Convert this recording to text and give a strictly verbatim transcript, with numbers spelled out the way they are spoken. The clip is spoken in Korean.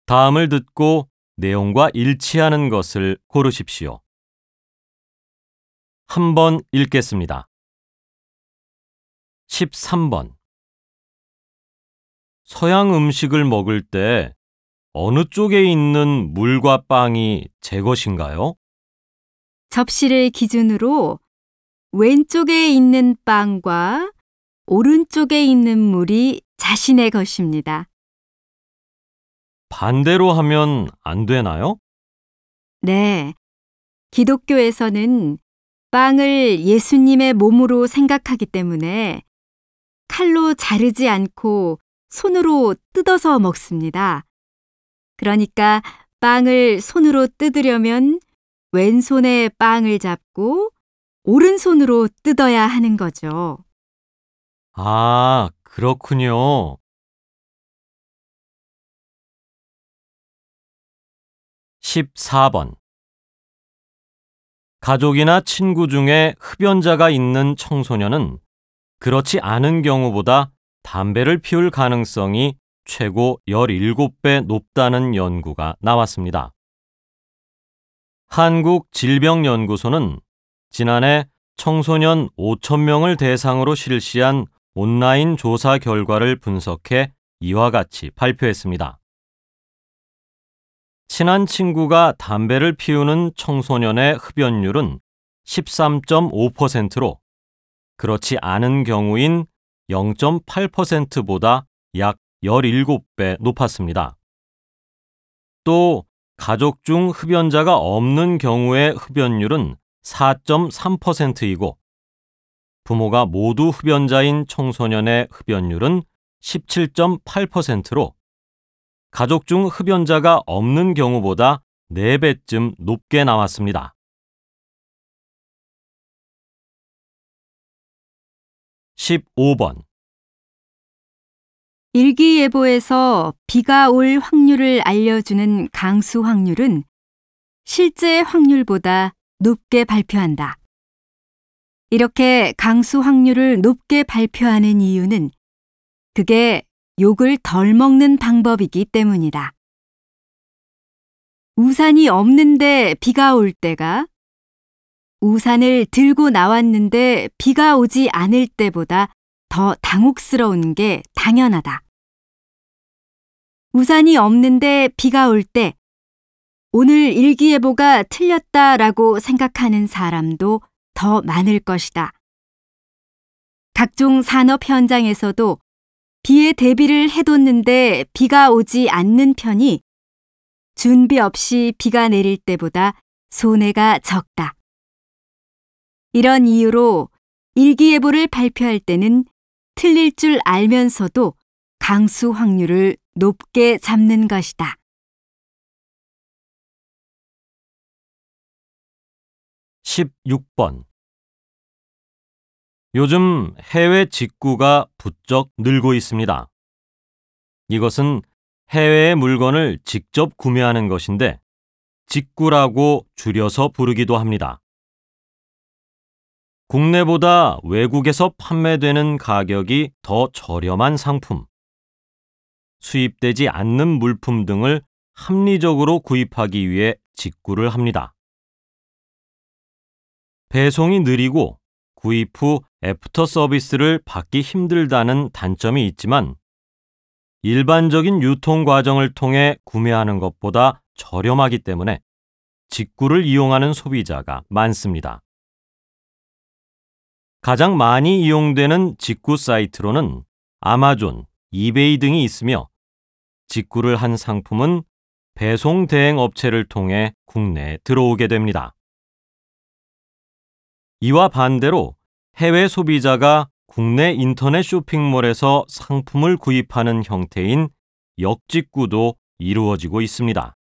다음을 듣고 내용과 일치하는 것을 고르십시오. 한번 읽겠습니다. 십삼 번. 서양 음식을 먹을 때 어느 쪽에 있는 물과 빵이 제 것인가요? 접시를 기준으로 왼쪽에 있는 빵과 오른쪽에 있는 물이 자신의 것입니다. 반대로 하면 안 되나요? 네, 기독교에서는 빵을 예수님의 몸으로 생각하기 때문에 칼로 자르지 않고 손으로 뜯어서 먹습니다. 그러니까 빵을 손으로 뜯으려면 왼손에 빵을 잡고 오른손으로 뜯어야 하는 거죠. 아, 그렇군요. 십사 번. 가족이나 친구 중에 흡연자가 있는 청소년은 그렇지 않은 경우보다 담배를 피울 가능성이 최고 열일곱 배 높다는 연구가 나왔습니다. 한국질병연구소는 지난해 청소년 오천 명을 대상으로 실시한 온라인 조사 결과를 분석해 이와 같이 발표했습니다. 친한 친구가 담배를 피우는 청소년의 흡연율은 십삼 점 오 퍼센트로 그렇지 않은 경우인 영 점 팔 퍼센트보다 약 열일곱 배 높았습니다. 또 가족 중 흡연자가 없는 경우의 흡연율은 사 점 삼 퍼센트이고 부모가 모두 흡연자인 청소년의 흡연율은 십칠 점 팔 퍼센트로 가족 중 흡연자가 없는 경우보다 네 배쯤 높게 나왔습니다. 십오 번. 일기예보에서 비가 올 확률을 알려주는 강수 확률은 실제 확률보다 높게 발표한다. 이렇게 강수 확률을 높게 발표하는 이유는 그게 욕을 덜 먹는 방법이기 때문이다. 우산이 없는데 비가 올 때가 우산을 들고 나왔는데 비가 오지 않을 때보다 더 당혹스러운 게 당연하다. 우산이 없는데 비가 올 때 오늘 일기예보가 틀렸다라고 생각하는 사람도 더 많을 것이다. 각종 산업 현장에서도 비에 대비를 해뒀는데 비가 오지 않는 편이 준비 없이 비가 내릴 때보다 손해가 적다. 이런 이유로 일기예보를 발표할 때는 틀릴 줄 알면서도 강수 확률을 높게 잡는 것이다. 십육 번. 요즘 해외 직구가 부쩍 늘고 있습니다. 이것은 해외의 물건을 직접 구매하는 것인데 직구라고 줄여서 부르기도 합니다. 국내보다 외국에서 판매되는 가격이 더 저렴한 상품, 수입되지 않는 물품 등을 합리적으로 구입하기 위해 직구를 합니다. 배송이 느리고 구입 후 애프터 서비스를 받기 힘들다는 단점이 있지만 일반적인 유통 과정을 통해 구매하는 것보다 저렴하기 때문에 직구를 이용하는 소비자가 많습니다. 가장 많이 이용되는 직구 사이트로는 아마존, 이베이 등이 있으며 직구를 한 상품은 배송 대행 업체를 통해 국내에 들어오게 됩니다. 이와 반대로 해외 소비자가 국내 인터넷 쇼핑몰에서 상품을 구입하는 형태인 역직구도 이루어지고 있습니다.